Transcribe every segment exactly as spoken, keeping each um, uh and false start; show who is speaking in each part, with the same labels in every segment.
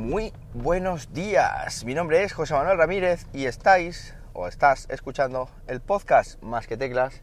Speaker 1: Muy buenos días, mi nombre es José Manuel Ramírez y estáis o estás escuchando el podcast Más que Teclas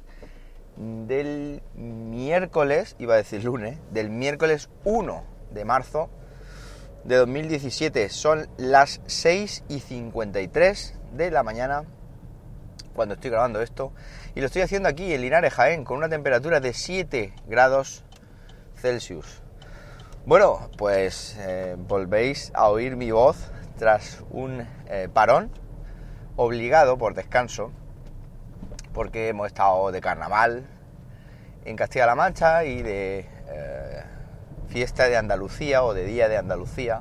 Speaker 1: del miércoles, iba a decir lunes, del miércoles uno de marzo de dos mil diecisiete. Son las seis y cincuenta y tres de la mañana cuando estoy grabando esto y lo estoy haciendo aquí en Linares, Jaén, con una temperatura de siete grados Celsius. Bueno, pues eh, volvéis a oír mi voz tras un eh, parón obligado por descanso, porque hemos estado de carnaval en Castilla-La Mancha y de eh, fiesta de Andalucía o de Día de Andalucía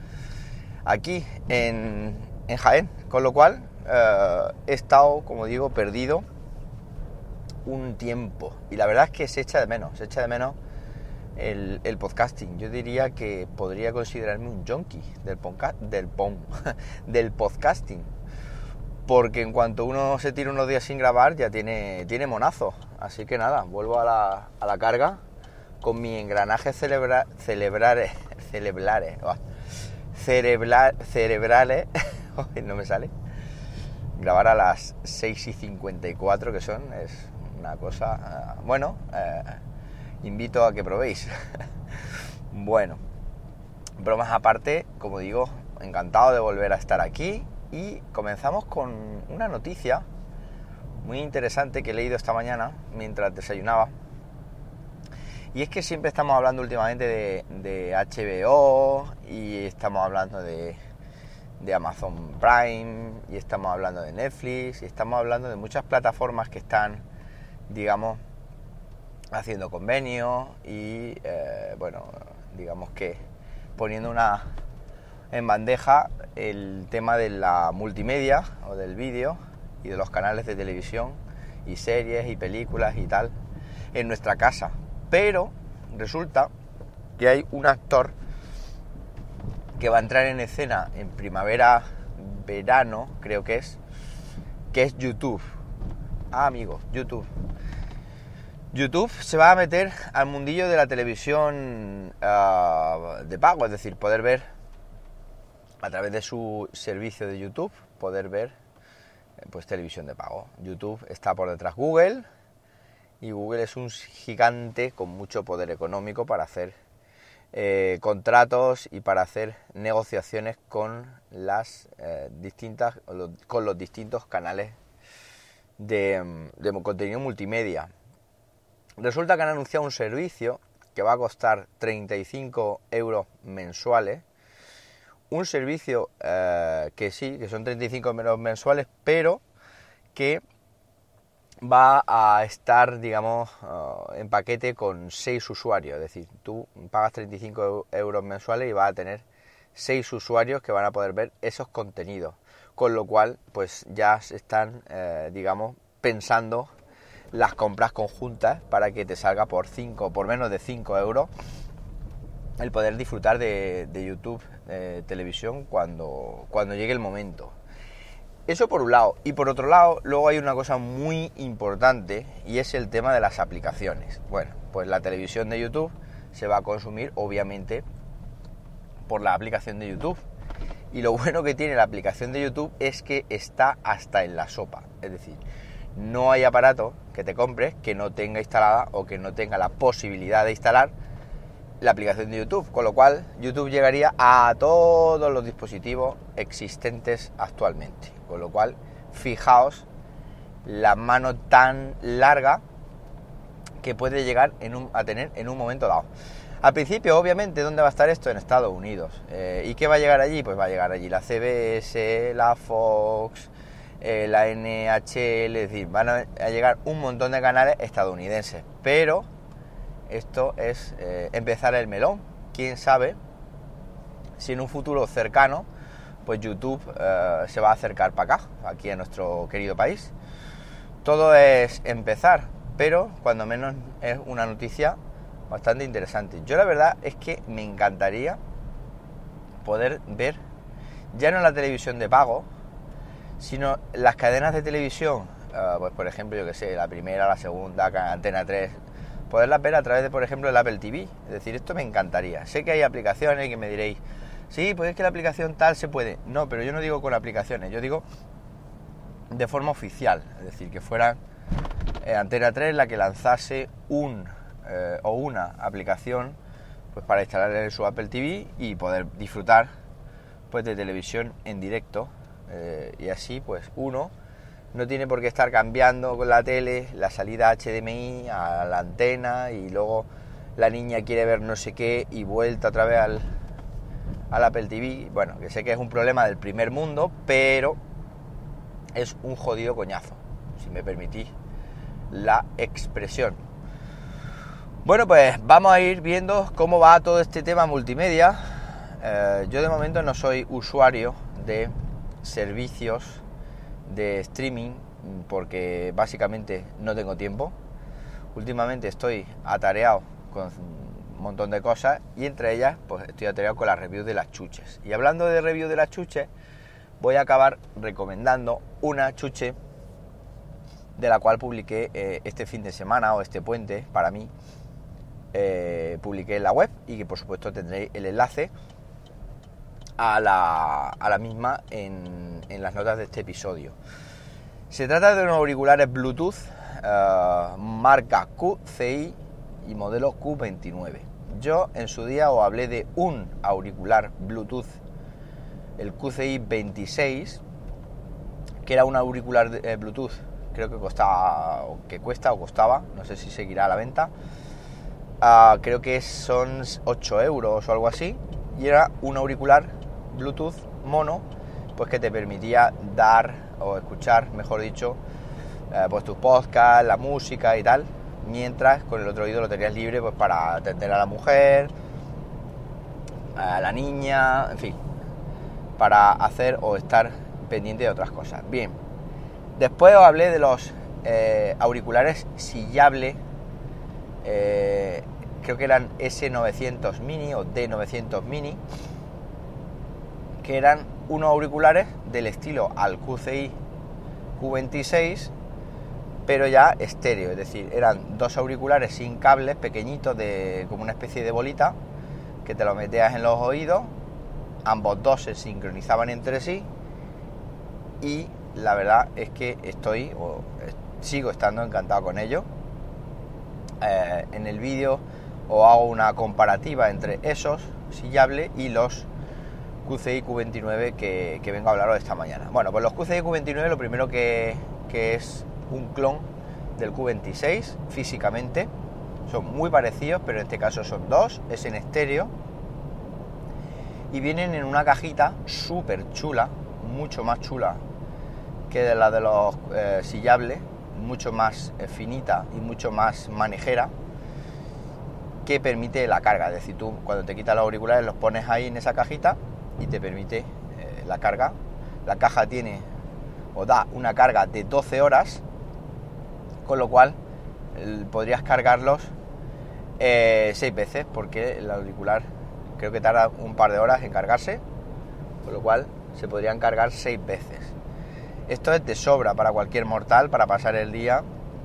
Speaker 1: aquí en, en Jaén, con lo cual eh, he estado, como digo, perdido un tiempo y la verdad es que se echa de menos, se echa de menos El, el podcasting. Yo diría que podría considerarme un junkie del, ponca, del, pon, del podcasting, porque en cuanto uno se tira unos días sin grabar ya tiene, tiene monazo. Así que nada, vuelvo a la, a la carga con mi engranaje celebra, celebrare, celebrare, oh, cerebral, cerebrales, no me sale, grabar a las seis y cincuenta y cuatro que son, es una cosa, uh, bueno, uh, invito a que probéis. Bueno, bromas aparte, como digo, encantado de volver a estar aquí y comenzamos con una noticia muy interesante que he leído esta mañana mientras desayunaba, y es que siempre estamos hablando últimamente de, de H B O y estamos hablando de, de Amazon Prime y estamos hablando de Netflix y estamos hablando de muchas plataformas que están, digamos, haciendo convenios y eh, bueno, digamos que poniendo una en bandeja el tema de la multimedia o del vídeo y de los canales de televisión y series y películas y tal en nuestra casa. Pero resulta que hay un actor que va a entrar en escena en primavera, verano, creo que es, que es YouTube. Ah, amigo, YouTube. YouTube se va a meter al mundillo de la televisión uh, de pago, es decir, poder ver a través de su servicio de YouTube, poder ver pues televisión de pago. YouTube está por detrás Google y Google es un gigante con mucho poder económico para hacer eh, contratos y para hacer negociaciones con las eh, distintas con los distintos canales de, de contenido multimedia. Resulta que han anunciado un servicio que va a costar treinta y cinco euros mensuales. Un servicio eh, que sí, que son treinta y cinco euros mensuales, pero que va a estar, digamos, uh, en paquete con seis usuarios. Es decir, tú pagas treinta y cinco euros mensuales y vas a tener seis usuarios que van a poder ver esos contenidos. Con lo cual, pues ya se están, eh, digamos, pensando las compras conjuntas para que te salga por cinco, por menos de cinco euros el poder disfrutar de, de YouTube eh, televisión cuando, cuando llegue el momento. Eso por un lado. Y por otro lado, luego hay una cosa muy importante y es el tema de las aplicaciones. Bueno, pues la televisión de YouTube se va a consumir obviamente por la aplicación de YouTube. Y lo bueno que tiene la aplicación de YouTube es que está hasta en la sopa. Es decir, no hay aparato que te compres que no tenga instalada o que no tenga la posibilidad de instalar la aplicación de YouTube, con lo cual YouTube llegaría a todos los dispositivos existentes actualmente, con lo cual fijaos la mano tan larga que puede llegar en un, a tener en un momento dado. Al principio, obviamente, ¿dónde va a estar esto? En Estados Unidos. Eh, ¿Y qué va a llegar allí? Pues va a llegar allí la C B S, la Fox, Eh, la N H L, es decir, van a, a llegar un montón de canales estadounidenses, pero esto es eh, empezar el melón. Quién sabe si en un futuro cercano pues YouTube eh, se va a acercar para acá, aquí a nuestro querido país. Todo es empezar, pero cuando menos es una noticia bastante interesante. Yo la verdad es que me encantaría poder ver ya no la televisión de pago, sino las cadenas de televisión, uh, pues por ejemplo, yo que sé, la primera, la segunda, Antena tres, poderlas ver a través de, por ejemplo, el Apple T V. Es decir, esto me encantaría. Sé que hay aplicaciones que me diréis, Sí, pues es que la aplicación tal se puede. No, pero yo no digo con aplicaciones, yo digo de forma oficial. Es decir, que fuera eh, Antena tres la que lanzase un eh, o una aplicación pues para instalar en su Apple T V y poder disfrutar pues de televisión en directo. Eh, y así pues uno no tiene por qué estar cambiando con la tele la salida H D M I a la antena y luego la niña quiere ver no sé qué y vuelta otra vez al, al Apple T V. Bueno, que sé que es un problema del primer mundo, pero es un jodido coñazo, si me permitís la expresión. Bueno, pues vamos a ir viendo cómo va todo este tema multimedia. Eh, yo de momento no soy usuario de servicios de streaming porque básicamente no tengo tiempo. Últimamente estoy atareado con un montón de cosas y entre ellas pues estoy atareado con las reviews de las chuches. Y hablando de reviews de las chuches, voy a acabar recomendando una chuche de la cual publiqué eh, este fin de semana o este puente para mí. Eh, publiqué en la web y que por supuesto tendréis el enlace a la, a la misma en, en las notas de este episodio. Se trata de unos auriculares Bluetooth uh, marca Q C I y modelo Q veintinueve. Yo en su día os hablé de un auricular Bluetooth, el Q C I veintiséis, que era un auricular de, eh, Bluetooth, creo que costaba, o que cuesta o costaba, no sé si seguirá a la venta. Uh, creo que son ocho euros o algo así, y era un auricular Bluetooth mono, pues que te permitía dar o escuchar, mejor dicho, uh, pues tus podcasts, la música y tal, mientras con el otro oído lo tenías libre pues para atender a la mujer, a la niña, en fin, para hacer o estar pendiente de otras cosas. Bien, después os hablé de los eh, auriculares Sillable. Eh, creo que eran ese novecientos mini o D novecientos mini, que eran unos auriculares del estilo al Q C I Q veintiséis, pero ya estéreo, es decir, eran dos auriculares sin cables, pequeñitos, de como una especie de bolita, que te lo metías en los oídos, ambos dos se sincronizaban entre sí, y la verdad es que estoy, o sigo estando encantado con ellos. Eh, en el vídeo os hago una comparativa entre esos Sillable y los Q C I Q veintinueve que, que vengo a hablaros esta mañana. Bueno, pues los Q C I Q veintinueve lo primero que, que es un clon del Q veintiséis físicamente, son muy parecidos, pero en este caso son dos, es en estéreo y vienen en una cajita súper chula, mucho más chula que de la de los eh, Sillable, mucho más eh, finita y mucho más manejera, que permite la carga. Es decir, tú cuando te quitas los auriculares los pones ahí en esa cajita y te permite eh, la carga. La caja tiene o da una carga de doce horas, con lo cual eh, podrías cargarlos eh, seis veces, porque el auricular creo que tarda un par de horas en cargarse, con lo cual se podrían cargar seis veces. Esto es de sobra para cualquier mortal, para pasar el día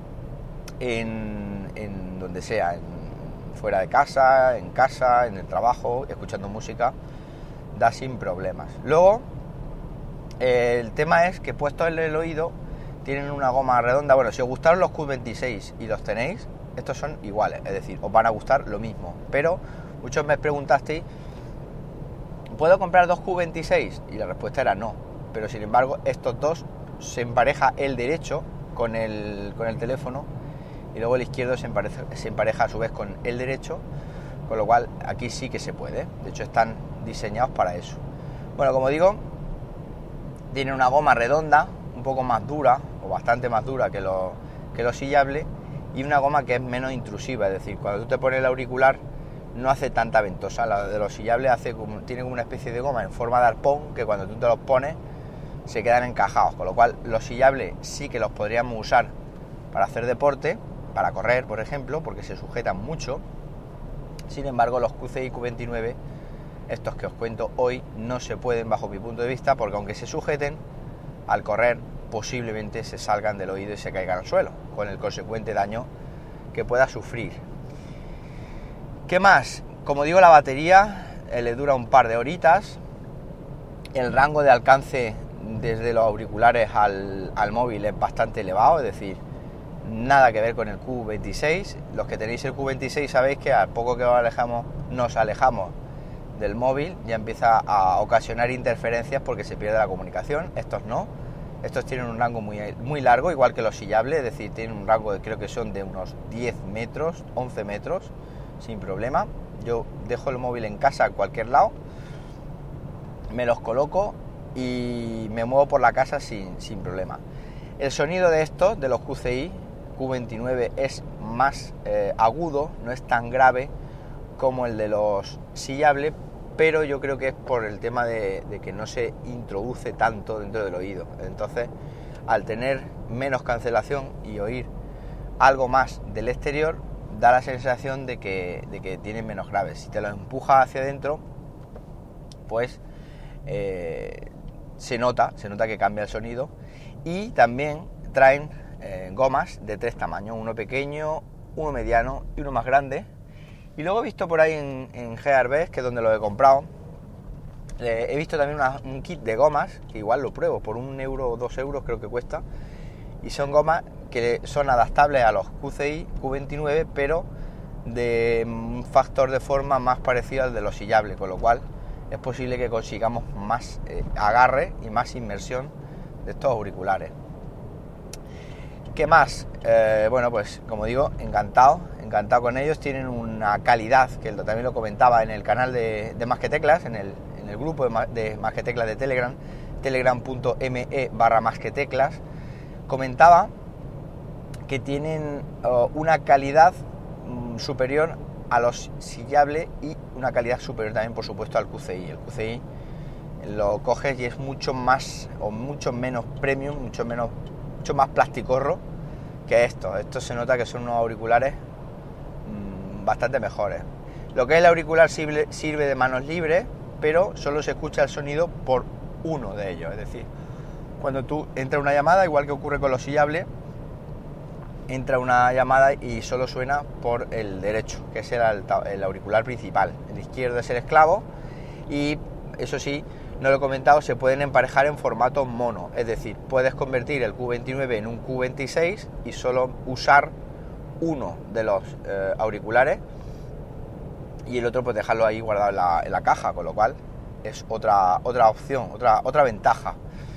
Speaker 1: en, en donde sea, en, fuera de casa, en casa, en el trabajo, escuchando música, da sin problemas. Luego, eh, el tema es que puestos en el oído tienen una goma redonda. Bueno, si os gustaron los Q veintiséis y los tenéis, estos son iguales, es decir, os van a gustar lo mismo. Pero muchos me preguntasteis, ¿puedo comprar dos Q veintiséis? Y la respuesta era no. Pero sin embargo estos dos se empareja el derecho con el, con el teléfono y luego el izquierdo se empareja, se empareja a su vez con el derecho, con lo cual aquí sí que se puede. De hecho están diseñados para eso. Bueno, como digo, tienen una goma redonda, un poco más dura o bastante más dura que los, que los Sillable, y una goma que es menos intrusiva, es decir, cuando tú te pones el auricular no hace tanta ventosa. La de los Sillable hace como, tiene como una especie de goma en forma de arpón que cuando tú te los pones se quedan encajados, con lo cual los Sillable sí que los podríamos usar para hacer deporte, para correr, por ejemplo, porque se sujetan mucho. Sin embargo, los Q C I Q veintinueve, estos que os cuento hoy, no se pueden bajo mi punto de vista, porque aunque se sujeten, al correr posiblemente se salgan del oído y se caigan al suelo, con el consecuente daño que pueda sufrir. ¿Qué más? Como digo, la batería eh, le dura un par de horitas. El rango de alcance desde los auriculares al, al móvil es bastante elevado, es decir, nada que ver con el Q veintiséis. Los que tenéis el Q veintiséis sabéis que al poco que nos alejamos, nos alejamos del móvil ya empieza a ocasionar interferencias porque se pierde la comunicación. Estos no, estos tienen un rango muy, muy largo, igual que los sillables, es decir, tienen un rango de, creo que son de unos diez metros, once metros, sin problema. Yo dejo el móvil en casa en cualquier lado, me los coloco y me muevo por la casa sin, sin problema. El sonido de estos, de los Q C I, Q veintinueve, es más eh, agudo, no es tan grave como el de los sillables, pero yo creo que es por el tema de, de que no se introduce tanto dentro del oído. Entonces, al tener menos cancelación y oír algo más del exterior, da la sensación de que, de que tienen menos graves. Si te lo empujas hacia adentro, pues eh, se nota, se nota que cambia el sonido. Y también traen eh, gomas de tres tamaños, uno pequeño, uno mediano y uno más grande. Y luego he visto por ahí en, en Gearbest, que es donde lo he comprado, eh, he visto también una, un kit de gomas, que igual lo pruebo, por un euro o dos euros creo que cuesta, y son gomas que son adaptables a los Q C I, Q veintinueve, pero de un factor de forma más parecido al de los sillables, con lo cual es posible que consigamos más eh, agarre y más inmersión de estos auriculares. ¿Qué más? Eh, bueno, pues como digo, encantado, encantado con ellos. Tienen una calidad, que también lo comentaba en el canal de, de Más que Teclas, en el, en el grupo de, de Más que Teclas de Telegram, telegram.me barra Más que Teclas, comentaba que tienen uh, una calidad um, superior a los sillables y una calidad superior también, por supuesto, al Q C I. El Q C I lo coges y es mucho más o mucho menos premium, mucho menos mucho más plasticorro que estos. Estos se nota que son unos auriculares mmm, bastante mejores. Lo que es el auricular sirve, sirve de manos libres, pero solo se escucha el sonido por uno de ellos. Es decir, cuando tú entra una llamada, igual que ocurre con los sillables, entra una llamada y solo suena por el derecho, que es el, el auricular principal. El izquierdo es el esclavo y, eso sí, no lo he comentado, se pueden emparejar en formato mono, es decir, puedes convertir el Q veintinueve en un Q veintiséis y solo usar uno de los eh, auriculares y el otro pues dejarlo ahí guardado en la, en la caja, con lo cual es otra, otra opción, otra, otra ventaja.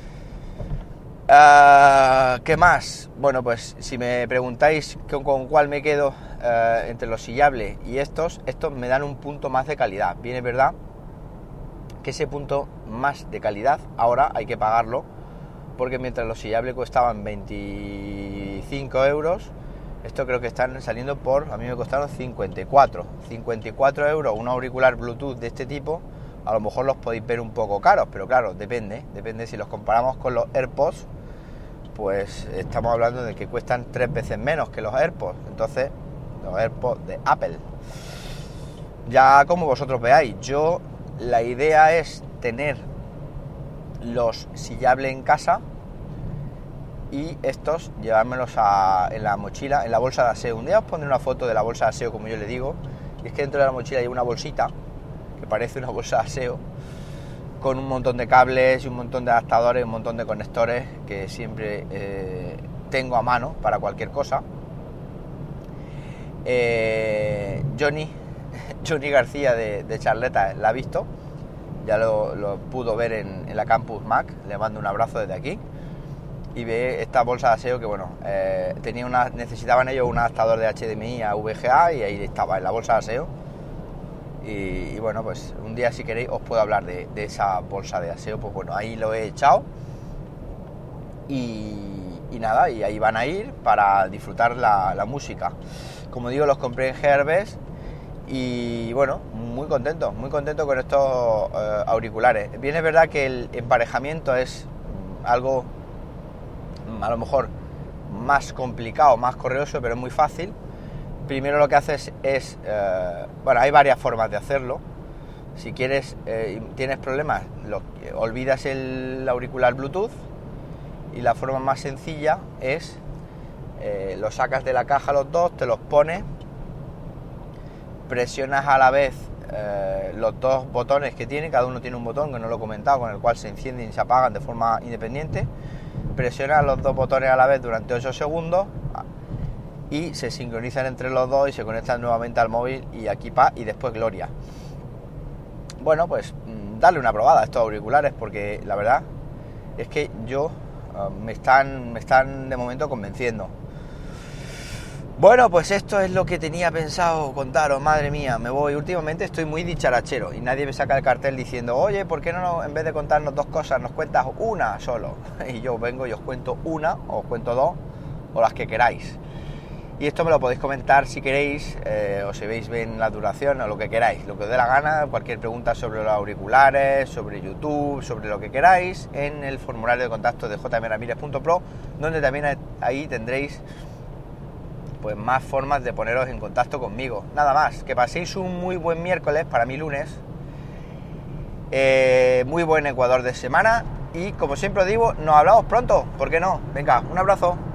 Speaker 1: Uh, ¿Qué más? Bueno, pues si me preguntáis con, con cuál me quedo uh, entre los sillables y estos, estos me dan un punto más de calidad. Bien, es verdad que ese punto más de calidad ahora hay que pagarlo, porque mientras los sillables costaban veinticinco euros, esto creo que están saliendo por, a mí me costaron cincuenta y cuatro euros. Un auricular Bluetooth de este tipo, a lo mejor los podéis ver un poco caros, pero claro, depende, depende si los comparamos con los AirPods, pues estamos hablando de que cuestan tres veces menos que los AirPods, entonces los AirPods de Apple. Ya como vosotros veáis, yo la idea es tener los sillables en casa y estos llevármelos a, en la mochila, en la bolsa de aseo. Un día os pondré una foto de la bolsa de aseo, como yo le digo, y es que dentro de la mochila hay una bolsita que parece una bolsa de aseo con un montón de cables y un montón de adaptadores, un montón de conectores que siempre eh, tengo a mano para cualquier cosa. eh, Johnny Johnny García de, de Charleta la ha visto, ya lo, lo pudo ver en, en la Campus Mac, le mando un abrazo desde aquí, y ve esta bolsa de aseo que bueno, eh, tenía una, necesitaban ellos un adaptador de H D M I a V G A y ahí estaba en la bolsa de aseo, y, y bueno, pues un día si queréis os puedo hablar de, de esa bolsa de aseo. Pues bueno, ahí lo he echado y, y nada, y ahí van a ir para disfrutar la, la música. Como digo, los compré en Gearbest y bueno, muy contento, muy contento con estos eh, auriculares. Bien, es verdad que el emparejamiento es algo a lo mejor más complicado, más correoso, pero es muy fácil. Primero lo que haces es, eh, bueno, hay varias formas de hacerlo. Si quieres, eh, tienes problemas, lo, olvidas el auricular Bluetooth y la forma más sencilla es, eh, lo sacas de la caja los dos, te los pones, presionas a la vez eh, los dos botones que tiene, cada uno tiene un botón que no lo he comentado, con el cual se encienden y se apagan de forma independiente. Presiona los dos botones a la vez durante ocho segundos y se sincronizan entre los dos y se conectan nuevamente al móvil, y aquí pa, y después gloria. Bueno, pues darle una probada a estos auriculares, porque la verdad es que yo uh, me están me están de momento convenciendo. Bueno, pues esto es lo que tenía pensado contaros. Madre mía, me voy. Últimamente estoy muy dicharachero y nadie me saca el cartel diciendo, oye, ¿por qué no, en vez de contarnos dos cosas, nos cuentas una solo? Y yo vengo y os cuento una, o os cuento dos, o las que queráis. Y esto me lo podéis comentar si queréis, eh, o si veis bien la duración, o lo que queráis, lo que os dé la gana, cualquier pregunta sobre los auriculares, sobre YouTube, sobre lo que queráis, en el formulario de contacto de j m ramirez punto pro, donde también ahí tendréis pues más formas de poneros en contacto conmigo. Nada más, que paséis un muy buen miércoles, para mí lunes, eh, muy buen Ecuador de semana, y como siempre os digo, nos hablamos pronto, ¿por qué no? Venga, un abrazo.